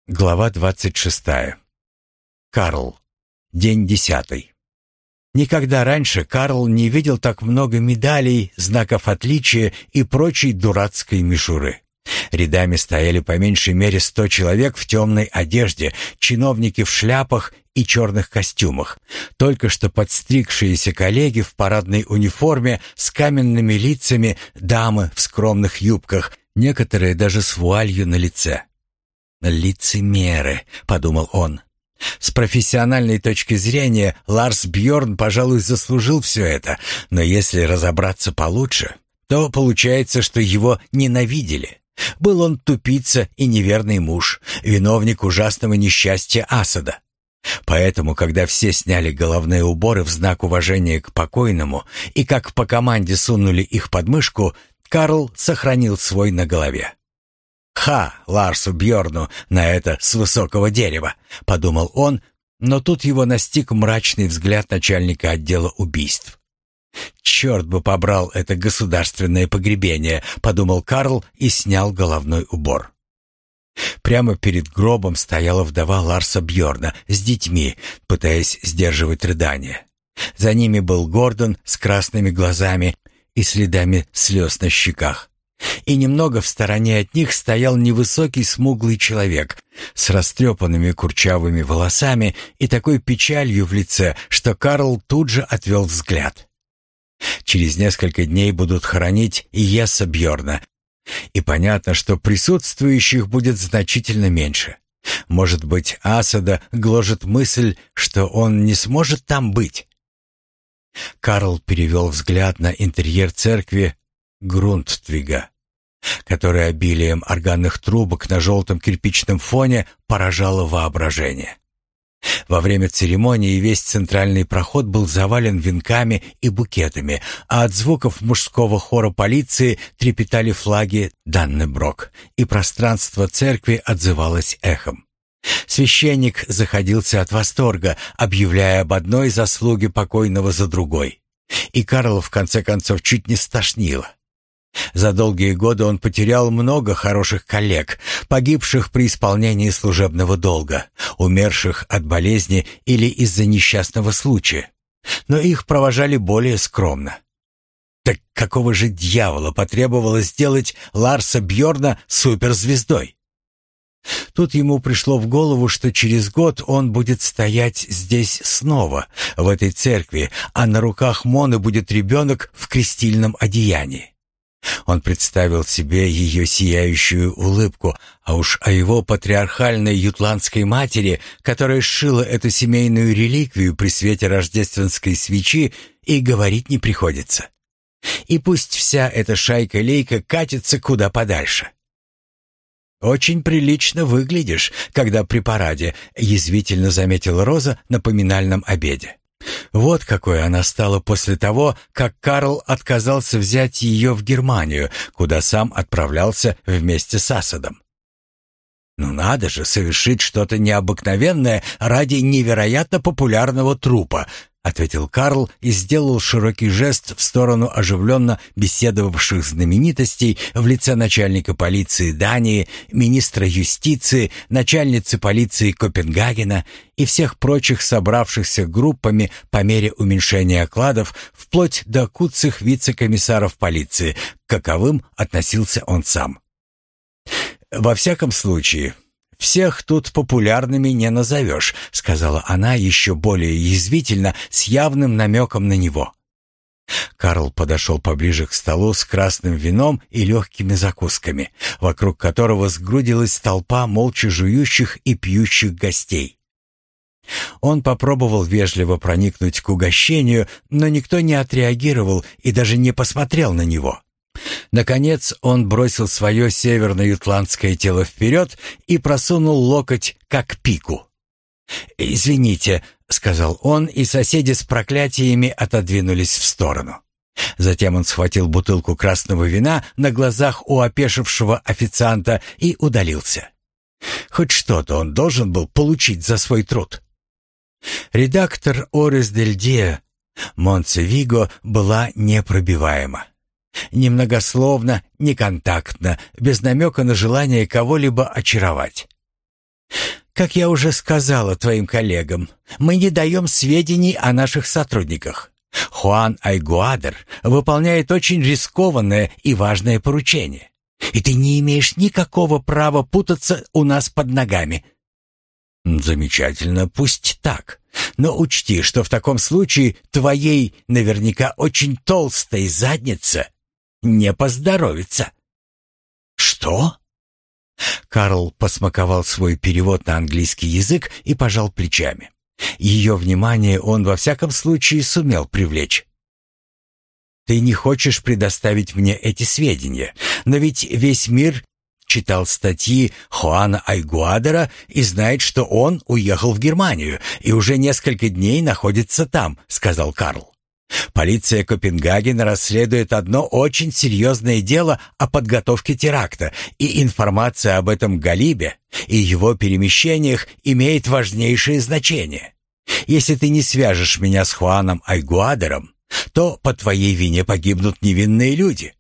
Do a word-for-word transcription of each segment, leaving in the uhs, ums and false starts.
Глава двадцать шестая. Карл. День десятый. Никогда раньше Карл не видел так много медалей, знаков отличия и прочей дурацкой мишуры. Рядами стояли по меньшей мере сто человек в темной одежде, чиновники в шляпах и черных костюмах, только что подстригшиеся коллеги в парадной униформе с каменными лицами, дамы в скромных юбках, некоторые даже с вуалью на лице. «Лицемеры», — подумал он. С профессиональной точки зрения Ларс Бьорн, пожалуй, заслужил все это, но если разобраться получше, то получается, что его ненавидели. Был он тупица и неверный муж, виновник ужасного несчастья Асада. Поэтому, когда все сняли головные уборы в знак уважения к покойному и как по команде сунули их под мышку, Карл сохранил свой на голове. «Ха, Ларсу Бьорну на это с высокого дерева», — подумал он, но тут его настиг мрачный взгляд начальника отдела убийств. «Черт бы побрал это государственное погребение», — подумал Карл и снял головной убор. Прямо перед гробом стояла вдова Ларса Бьорна с детьми, пытаясь сдерживать рыдания. За ними был Гордон с красными глазами и следами слез на щеках. И немного в стороне от них стоял невысокий смуглый человек с растрепанными курчавыми волосами и такой печалью в лице, что Карл тут же отвел взгляд. Через несколько дней будут хоронить Йесса Бьорна, и понятно, что присутствующих будет значительно меньше. Может быть, Асада гложет мысль, что он не сможет там быть. Карл перевел взгляд на интерьер церкви Грундтвига, который обилием органных трубок на желтом кирпичном фоне поражало воображение. Во время церемонии весь центральный проход был завален венками и букетами, а от звуков мужского хора полиции трепетали флаги Даннеброк, и пространство церкви отзывалось эхом. Священник заходился от восторга, объявляя об одной заслуге покойного за другой. И Карла в конце концов чуть не стошнило. За долгие годы он потерял много хороших коллег, погибших при исполнении служебного долга, умерших от болезни или из-за несчастного случая. Но их провожали более скромно. Так какого же дьявола потребовалось сделать Ларса Бьорна суперзвездой? Тут ему пришло в голову, что через год он будет стоять здесь снова, в этой церкви, а на руках Моны будет ребенок в крестильном одеянии. Он представил себе ее сияющую улыбку, а уж о его патриархальной ютландской матери, которая сшила эту семейную реликвию при свете рождественской свечи, и говорить не приходится. И пусть вся эта шайка-лейка катится куда подальше. «Очень прилично выглядишь, когда при параде», — язвительно заметила Роза на поминальном обеде. Вот какой она стала после того, как Карл отказался взять ее в Германию, куда сам отправлялся вместе с Асадом. «Ну надо же совершить что-то необыкновенное ради невероятно популярного трупа», ответил Карл и сделал широкий жест в сторону оживленно беседовавших знаменитостей в лице начальника полиции Дании, министра юстиции, начальницы полиции Копенгагена и всех прочих собравшихся группами по мере уменьшения окладов, вплоть до куцых вице-комиссаров полиции, к каковым относился он сам. «Во всяком случае, всех тут популярными не назовешь», — сказала она еще более язвительно, с явным намеком на него. Карл подошел поближе к столу с красным вином и легкими закусками, вокруг которого сгрудилась толпа молча жующих и пьющих гостей. Он попробовал вежливо проникнуть к угощению, но никто не отреагировал и даже не посмотрел на него. Наконец он бросил свое северно-ютландское тело вперед и просунул локоть как пику. «Извините», — сказал он, и соседи с проклятиями отодвинулись в сторону. Затем он схватил бутылку красного вина на глазах у опешившего официанта и удалился. Хоть что-то он должен был получить за свой труд. Редактор Орес дель Диа Монтевиго была непробиваема. Немногословно, неконтактно, без намека на желание кого-либо очаровать. Как я уже сказала твоим коллегам, мы не даем сведений о наших сотрудниках. Хуан Айгуадер выполняет очень рискованное и важное поручение. И ты не имеешь никакого права путаться у нас под ногами». «Замечательно, пусть так. Но учти, что в таком случае твоей наверняка очень толстой заднице не поздоровится». «Что?» Карл посмаковал свой перевод на английский язык и пожал плечами. Ее внимание он во всяком случае сумел привлечь. «Ты не хочешь предоставить мне эти сведения, но ведь весь мир читал статьи Хуана Айгуадера и знает, что он уехал в Германию и уже несколько дней находится там», — сказал Карл. «Полиция Копенгагена расследует одно очень серьезное дело о подготовке теракта, и информация об этом Галибе и его перемещениях имеет важнейшее значение. Если ты не свяжешь меня с Хуаном Айгуадером, то по твоей вине погибнут невинные люди».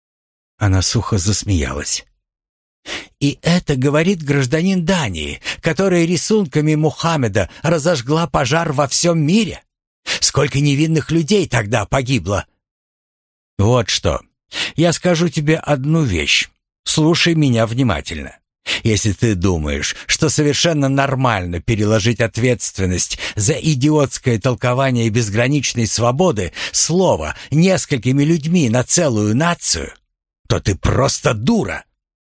Она сухо засмеялась. «И это говорит гражданин Дании, которая рисунками Мухаммеда разожгла пожар во всем мире? Сколько невинных людей тогда погибло?» «Вот что. Я скажу тебе одну вещь. Слушай меня внимательно. Если ты думаешь, что совершенно нормально переложить ответственность за идиотское толкование безграничной свободы слова несколькими людьми на целую нацию, то ты просто дура.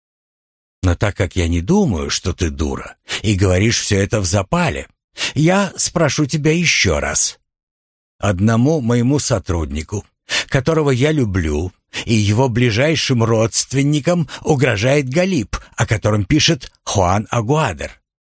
Но так как я не думаю, что ты дура, и говоришь все это в запале, я спрошу тебя еще раз. Одному моему сотруднику, которого я люблю, и его ближайшим родственникам угрожает Галиб, о котором пишет Хуан Айгуадер.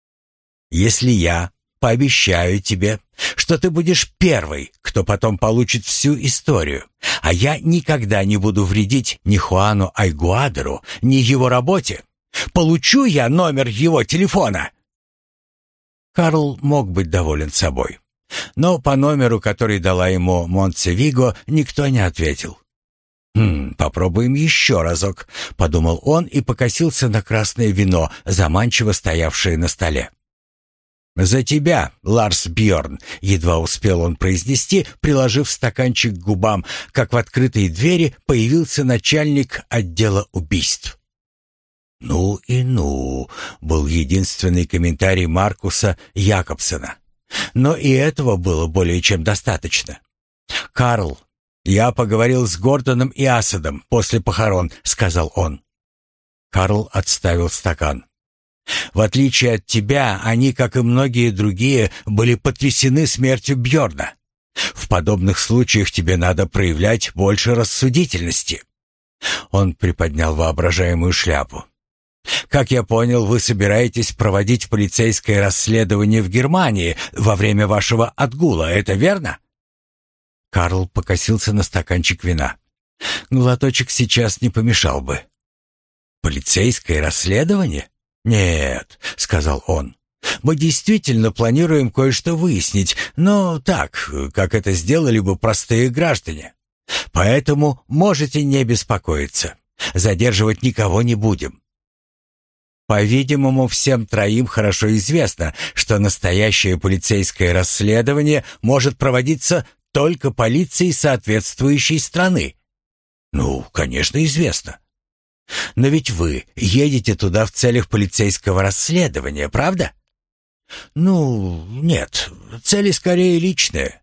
Если я пообещаю тебе, что ты будешь первый, кто потом получит всю историю, а я никогда не буду вредить ни Хуану Айгуадеру, ни его работе, получу я номер его телефона». Карл мог быть доволен собой. Но по номеру, который дала ему Монтсевиго, никто не ответил. «Хм, попробуем еще разок», — подумал он и покосился на красное вино, заманчиво стоявшее на столе. «За тебя, Ларс Бьорн», — едва успел он произнести, приложив стаканчик к губам, как в открытой двери появился начальник отдела убийств. «Ну и ну», — был единственный комментарий Маркуса Якобсена. Но и этого было более чем достаточно. «Карл, я поговорил с Гордоном и Асадом после похорон», — сказал он. Карл отставил стакан. «В отличие от тебя, они, как и многие другие, были потрясены смертью Бьорна. В подобных случаях тебе надо проявлять больше рассудительности». Он приподнял воображаемую шляпу. «Как я понял, вы собираетесь проводить полицейское расследование в Германии во время вашего отгула, это верно?» Карл покосился на стаканчик вина. «Глоточек сейчас не помешал бы». «Полицейское расследование? Нет», — сказал он. «Мы действительно планируем кое-что выяснить, но так, как это сделали бы простые граждане. Поэтому можете не беспокоиться. Задерживать никого не будем». По-видимому, всем троим хорошо известно, что настоящее полицейское расследование может проводиться только полицией соответствующей страны. Ну, конечно, известно. Но ведь вы едете туда в целях полицейского расследования, правда? Ну, нет, цели скорее личные.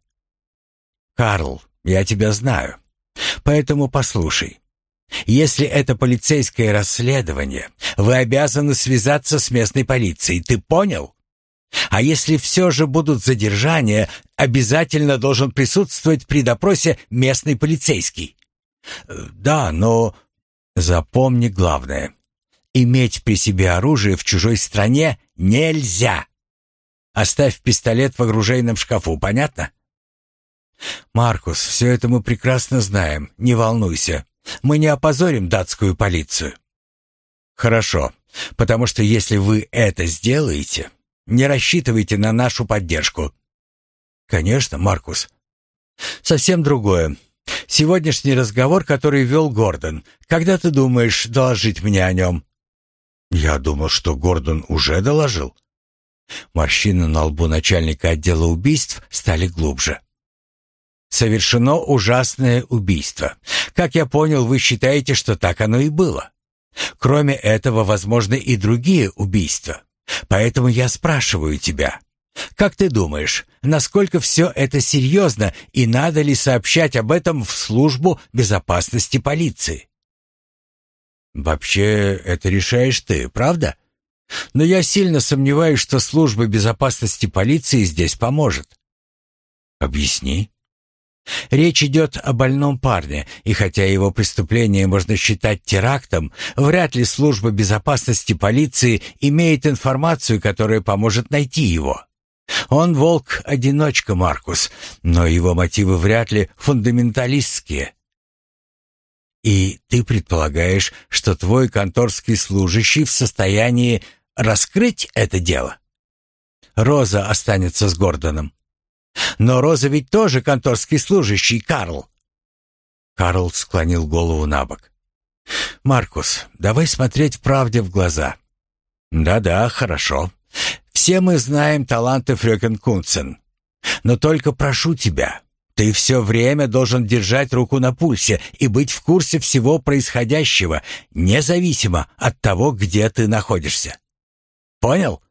Карл, я тебя знаю, поэтому послушай. Если это полицейское расследование, вы обязаны связаться с местной полицией, ты понял? А если все же будут задержания, обязательно должен присутствовать при допросе местный полицейский. Да, но запомни главное. Иметь при себе оружие в чужой стране нельзя. Оставь пистолет в оружейном шкафу, понятно? Маркус, все это мы прекрасно знаем, не волнуйся. Мы не опозорим датскую полицию. Хорошо, потому что если вы это сделаете, не рассчитывайте на нашу поддержку. Конечно, Маркус. Совсем другое. Сегодняшний разговор, который вел Гордон. Когда ты думаешь доложить мне о нем? Я думал, что Гордон уже доложил. Морщины на лбу начальника отдела убийств стали глубже. «Совершено ужасное убийство. Как я понял, вы считаете, что так оно и было. Кроме этого, возможны и другие убийства. Поэтому я спрашиваю тебя, как ты думаешь, насколько все это серьезно и надо ли сообщать об этом в службу безопасности полиции?» «Вообще, это решаешь ты, правда? Но я сильно сомневаюсь, что служба безопасности полиции здесь поможет». «Объясни». «Речь идет о больном парне, и хотя его преступление можно считать терактом, вряд ли служба безопасности полиции имеет информацию, которая поможет найти его. Он волк-одиночка, Маркус, но его мотивы вряд ли фундаменталистские». «И ты предполагаешь, что твой конторский служащий в состоянии раскрыть это дело?» «Роза останется с Гордоном». «Но Роза ведь тоже конторский служащий, Карл». Карл склонил голову на бок. «Маркус, давай смотреть правде в глаза». «Да-да, хорошо. Все мы знаем таланты фрёкен Кунцен. Но только прошу тебя, ты все время должен держать руку на пульсе и быть в курсе всего происходящего, независимо от того, где ты находишься. Понял?»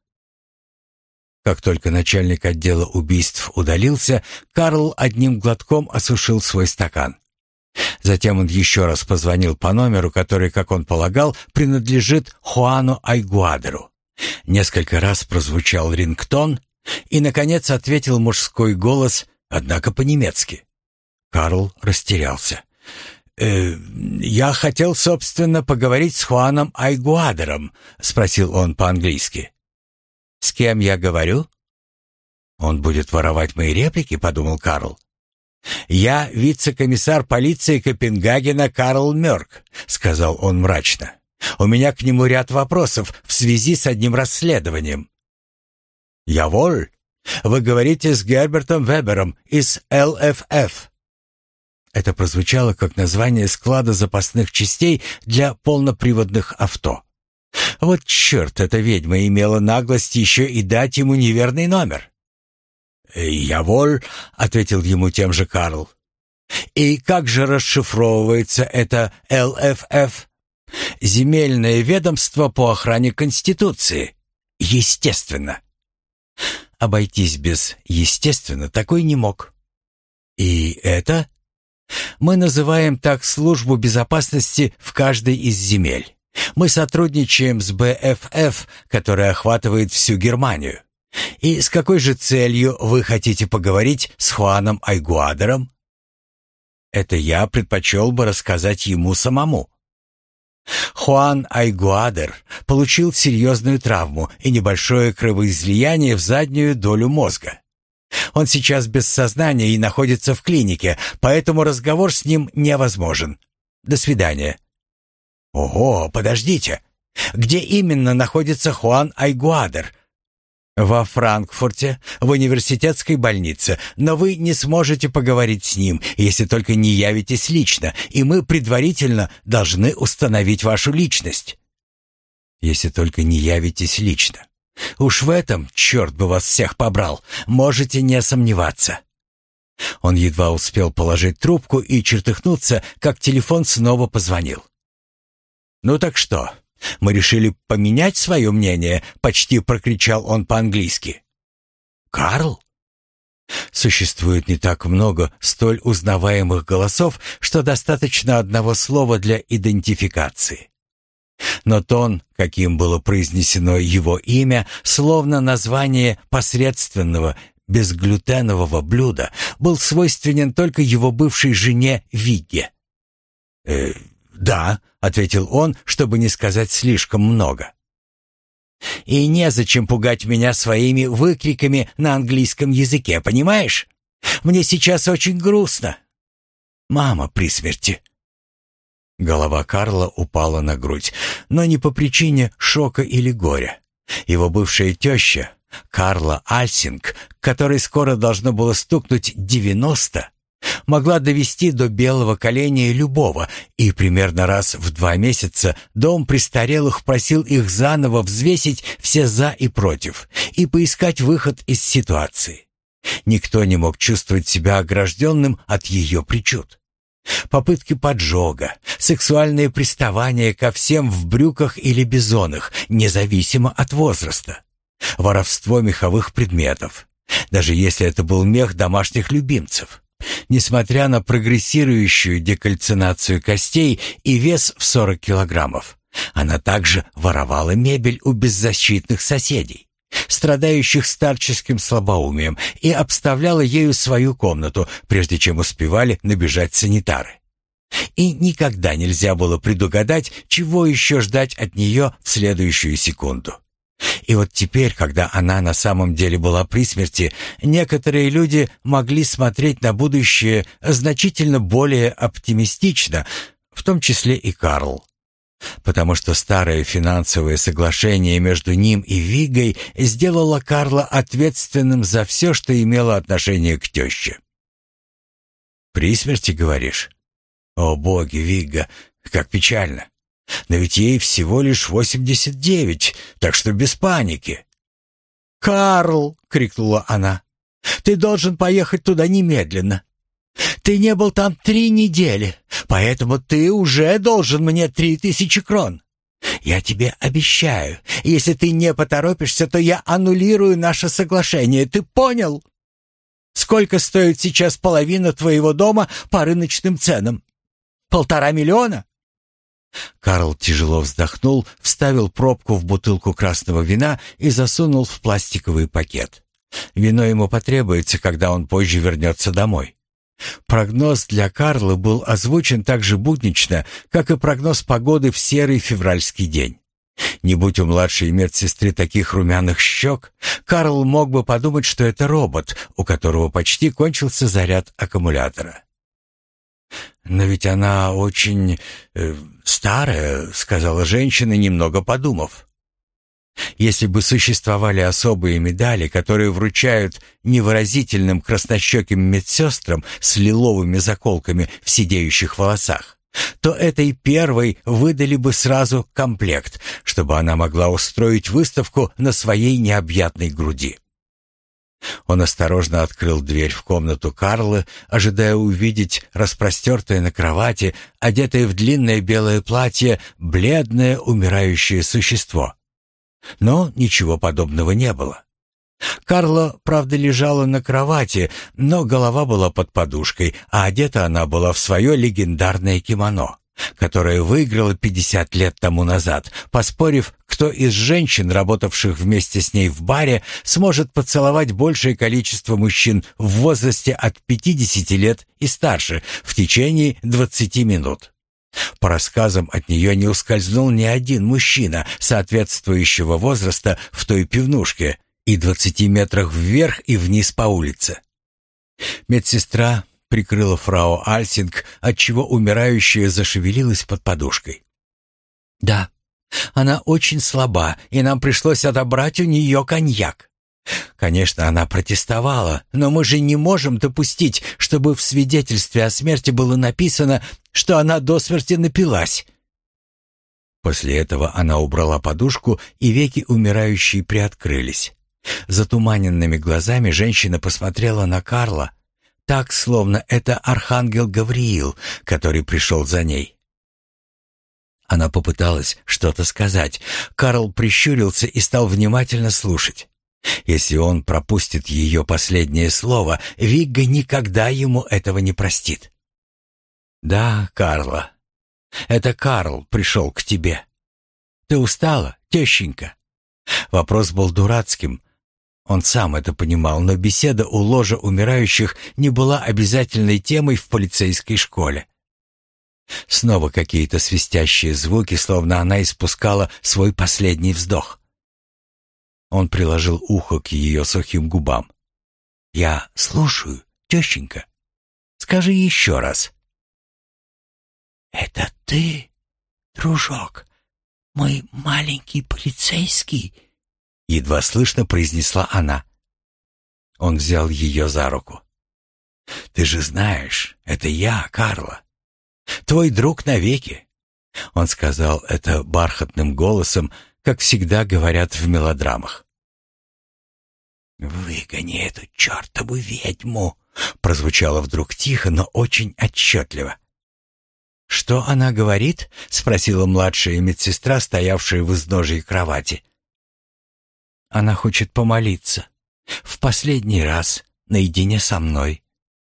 Как только начальник отдела убийств удалился, Карл одним глотком осушил свой стакан. Затем он еще раз позвонил по номеру, который, как он полагал, принадлежит Хуану Айгуадеру. Несколько раз прозвучал рингтон, и, наконец, ответил мужской голос, однако по-немецки. Карл растерялся. «Э, «Я хотел, собственно, поговорить с Хуаном Айгуадером», — спросил он по-английски. «С кем я говорю?» «Он будет воровать мои реплики», — подумал Карл. «Я вице-комиссар полиции Копенгагена Карл Мёрк», — сказал он мрачно. «У меня к нему ряд вопросов в связи с одним расследованием». «Яволь, вы говорите с Гербертом Вебером из эл эф эф». Это прозвучало как название склада запасных частей для полноприводных авто. Вот черт, эта ведьма имела наглость еще и дать ему неверный номер. «Яволь», — ответил ему тем же Карл. «И как же расшифровывается это эл эф эф?» «Земельное ведомство по охране Конституции». «Естественно». Обойтись без «естественно» такой не мог. «И это?» «Мы называем так службу безопасности в каждой из земель. Мы сотрудничаем с бэ эф эф, которая охватывает всю Германию. И с какой же целью вы хотите поговорить с Хуаном Айгуадером?» «Это я предпочел бы рассказать ему самому». Хуан Айгуадер получил серьезную травму и небольшое кровоизлияние в заднюю долю мозга. Он сейчас без сознания и находится в клинике, поэтому разговор с ним невозможен. До свидания. «Ого, подождите! Где именно находится Хуан Айгуадер?» «Во Франкфурте, в университетской больнице, но вы не сможете поговорить с ним, если только не явитесь лично, и мы предварительно должны установить вашу личность». «Если только не явитесь лично. Уж в этом, черт бы вас всех побрал, можете не сомневаться». Он едва успел положить трубку и чертыхнуться, как телефон снова позвонил. «Ну так что, мы решили поменять свое мнение?» — почти прокричал он по-английски. «Карл?» Существует не так много столь узнаваемых голосов, что достаточно одного слова для идентификации. Но тон, каким было произнесено его имя, словно название посредственного, безглютенового блюда, был свойственен только его бывшей жене Вигге. «Э, да», — ответил он, чтобы не сказать слишком много. «И незачем пугать меня своими выкриками на английском языке, понимаешь? Мне сейчас очень грустно. Мама при смерти». Голова Карла упала на грудь, но не по причине шока или горя. Его бывшая теща, Карла Альсинг, которой скоро должно было стукнуть девяносто, могла довести до белого коленя любого, и примерно раз в два месяца дом престарелых просил их заново взвесить все «за» и «против» и поискать выход из ситуации. Никто не мог чувствовать себя огражденным от ее причуд. Попытки поджога, сексуальные приставания ко всем в брюках или бизонах, независимо от возраста. Воровство меховых предметов, даже если это был мех домашних любимцев. Несмотря на прогрессирующую декальцинацию костей и вес в сорок килограммов, она также воровала мебель у беззащитных соседей, страдающих старческим слабоумием, и обставляла ею свою комнату, прежде чем успевали набежать санитары. И никогда нельзя было предугадать, чего еще ждать от нее в следующую секунду. И вот теперь, когда она на самом деле была при смерти, некоторые люди могли смотреть на будущее значительно более оптимистично, в том числе и Карл. Потому что старое финансовое соглашение между ним и Виггой сделало Карла ответственным за все, что имело отношение к теще. «При смерти, говоришь? О боги, Вигга, как печально! Но ведь ей всего лишь восемьдесят девять, так что без паники». «Карл!» — крикнула она. «Ты должен поехать туда немедленно. Ты не был там три недели, поэтому ты уже должен мне три тысячи крон. Я тебе обещаю, если ты не поторопишься, то я аннулирую наше соглашение, ты понял? Сколько стоит сейчас половина твоего дома по рыночным ценам? Полтора миллиона?» Карл тяжело вздохнул, вставил пробку в бутылку красного вина и засунул в пластиковый пакет. Вино ему потребуется, когда он позже вернется домой. Прогноз для Карла был озвучен так же буднично, как и прогноз погоды в серый февральский день. Не будь у младшей медсестры таких румяных щек, Карл мог бы подумать, что это робот, у которого почти кончился заряд аккумулятора. «Но ведь она очень э, старая», — сказала женщина, немного подумав. Если бы существовали особые медали, которые вручают невыразительным краснощеким медсестрам с лиловыми заколками в сидеющих волосах, то этой первой выдали бы сразу комплект, чтобы она могла устроить выставку на своей необъятной груди. Он осторожно открыл дверь в комнату Карла, ожидая увидеть распростертое на кровати, одетое в длинное белое платье, бледное умирающее существо. Но ничего подобного не было. Карла, правда, лежала на кровати, но голова была под подушкой, а одета она была в свое легендарное кимоно, которое выиграла пятьдесят лет тому назад, поспорив, кто из женщин, работавших вместе с ней в баре, сможет поцеловать большее количество мужчин в возрасте от пятидесяти лет и старше в течение двадцати минут. По рассказам, от нее не ускользнул ни один мужчина соответствующего возраста в той пивнушке и двадцати метрах вверх и вниз по улице. Медсестра прикрыла фрау Альсинг, отчего умирающая зашевелилась под подушкой. «Да, она очень слаба, и нам пришлось отобрать у нее коньяк. Конечно, она протестовала, но мы же не можем допустить, чтобы в свидетельстве о смерти было написано, что она до смерти напилась». После этого она убрала подушку, и веки умирающей приоткрылись. Затуманенными глазами женщина посмотрела на Карла, так, словно это архангел Гавриил, который пришел за ней. Она попыталась что-то сказать. Карл прищурился и стал внимательно слушать. Если он пропустит ее последнее слово, Вигга никогда ему этого не простит. «Да, Карла, это Карл пришел к тебе. Ты устала, тещенька?» Вопрос был дурацким. Он сам это понимал, но беседа у ложа умирающих не была обязательной темой в полицейской школе. Снова какие-то свистящие звуки, словно она испускала свой последний вздох. Он приложил ухо к ее сухим губам. «Я слушаю, тещенька. Скажи еще раз». «Это ты, дружок, мой маленький полицейский?» Едва слышно произнесла она. Он взял ее за руку. «Ты же знаешь, это я, Карла. Твой друг навеки». Он сказал это бархатным голосом, как всегда говорят в мелодрамах. «Выгони эту чертову ведьму!» — прозвучало вдруг тихо, но очень отчетливо. «Что она говорит?» — спросила младшая медсестра, стоявшая в изножье кровати. «Она хочет помолиться. В последний раз, наедине со мной».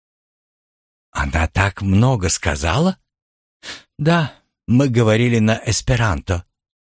«Она так много сказала?» «Да, мы говорили на эсперанто».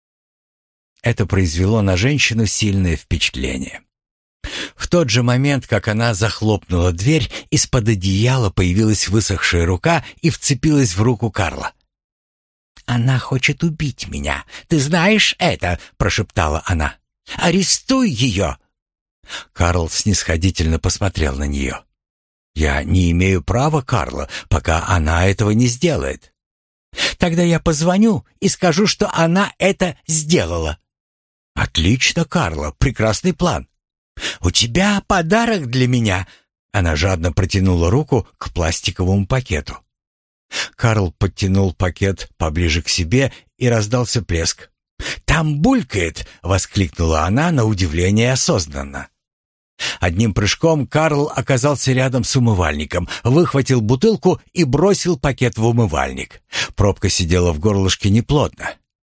Это произвело на женщину сильное впечатление. В тот же момент, как она захлопнула дверь, из-под одеяла появилась высохшая рука и вцепилась в руку Карла. «Она хочет убить меня. Ты знаешь это?» — прошептала она. «Арестуй ее!» Карл снисходительно посмотрел на нее. «Я не имею права, Карла, пока она этого не сделает». «Тогда я позвоню и скажу, что она это сделала». «Отлично, Карла, прекрасный план. У тебя подарок для меня». Она жадно протянула руку к пластиковому пакету. Карл подтянул пакет поближе к себе, и раздался плеск. «Там булькает!» — воскликнула она на удивление осознанно. Одним прыжком Карл оказался рядом с умывальником, выхватил бутылку и бросил пакет в умывальник. Пробка сидела в горлышке неплотно.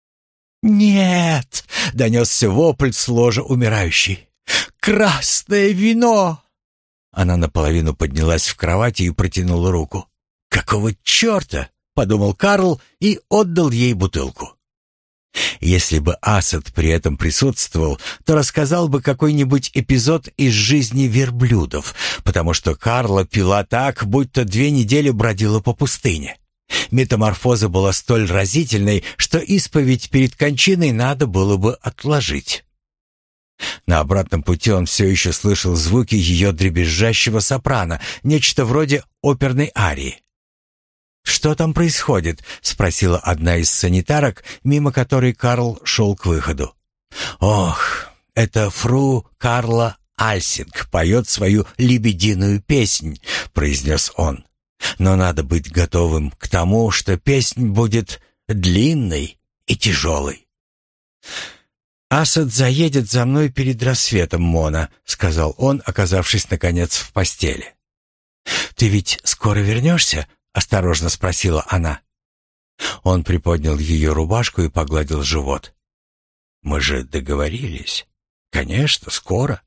«Нет!» — донесся вопль с ложа умирающей. «Красное вино!» Она наполовину поднялась в кровати и протянула руку. «Какого черта?» — подумал Карл и отдал ей бутылку. Если бы Асад при этом присутствовал, то рассказал бы какой-нибудь эпизод из жизни верблюдов, потому что Карла пила так, будто две недели бродила по пустыне. Метаморфоза была столь разительной, что исповедь перед кончиной надо было бы отложить. На обратном пути он все еще слышал звуки ее дребезжащего сопрано, нечто вроде оперной арии. «Что там происходит?» — спросила одна из санитарок, мимо которой Карл шел к выходу. «Ох, это фру Карла Альсинг поет свою лебединую песнь», — произнес он. «Но надо быть готовым к тому, что песнь будет длинной и тяжелой». «Асад заедет за мной перед рассветом, Мона», — сказал он, оказавшись, наконец, в постели. «Ты ведь скоро вернешься?» — осторожно спросила она. Он приподнял ее рубашку и погладил живот. «Мы же договорились. Конечно, скоро».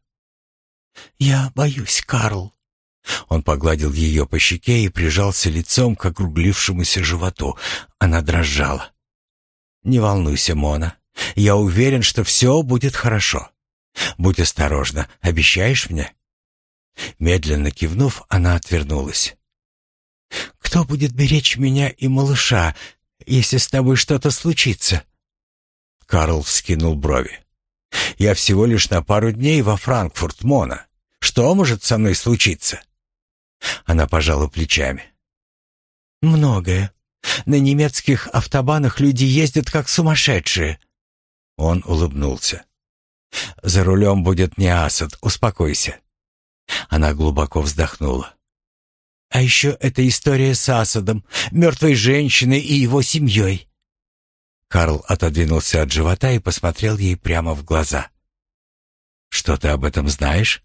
«Я боюсь, Карл». Он погладил ее по щеке и прижался лицом к округлившемуся животу. Она дрожала. «Не волнуйся, Мона. Я уверен, что все будет хорошо. Будь осторожна. Обещаешь мне?» Медленно кивнув, она отвернулась. «Кто будет беречь меня и малыша, если с тобой что-то случится?» Карл вскинул брови. «Я всего лишь на пару дней во Франкфурт, Мона. Что может со мной случиться?» Она пожала плечами. «Многое. На немецких автобанах люди ездят как сумасшедшие». Он улыбнулся. «За рулем будет не Асад, успокойся». Она глубоко вздохнула. «А еще эта история с Асадом, мертвой женщиной и его семьей». Карл отодвинулся от живота и посмотрел ей прямо в глаза. «Что ты об этом знаешь?»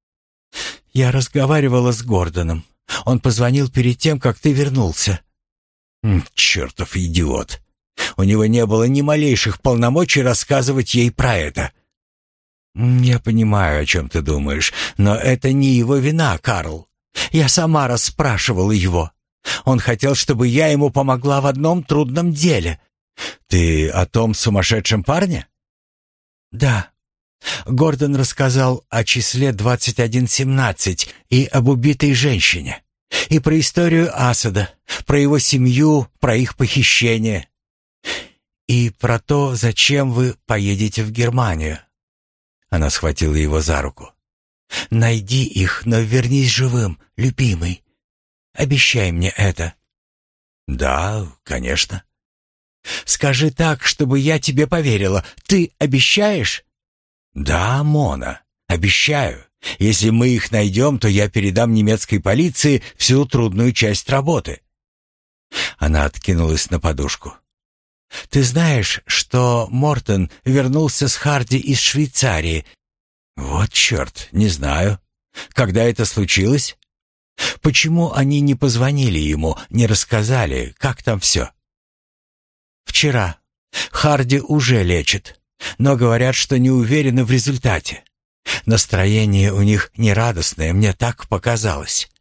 «Я разговаривала с Гордоном. Он позвонил перед тем, как ты вернулся». «Чертов идиот! У него не было ни малейших полномочий рассказывать ей про это». «Я понимаю, о чем ты думаешь, но это не его вина, Карл. Я сама расспрашивала его. Он хотел, чтобы я ему помогла в одном трудном деле». «Ты о том сумасшедшем парне?» «Да. Гордон рассказал о числе двадцать один семнадцать и об убитой женщине. И про историю Асада, про его семью, про их похищение. И про то, зачем вы поедете в Германию». Она схватила его за руку. «Найди их, но вернись живым, любимый. Обещай мне это». «Да, конечно». «Скажи так, чтобы я тебе поверила. Ты обещаешь?» «Да, Мона, обещаю. Если мы их найдем, то я передам немецкой полиции всю трудную часть работы». Она откинулась на подушку. «Ты знаешь, что Мортен вернулся с Харди из Швейцарии?» Вот черт, не знаю. Когда это случилось? Почему они не позвонили ему, не рассказали, как там все? Вчера. Харди уже лечит, но говорят, что не уверены в результате. Настроение у них нерадостное, мне так показалось.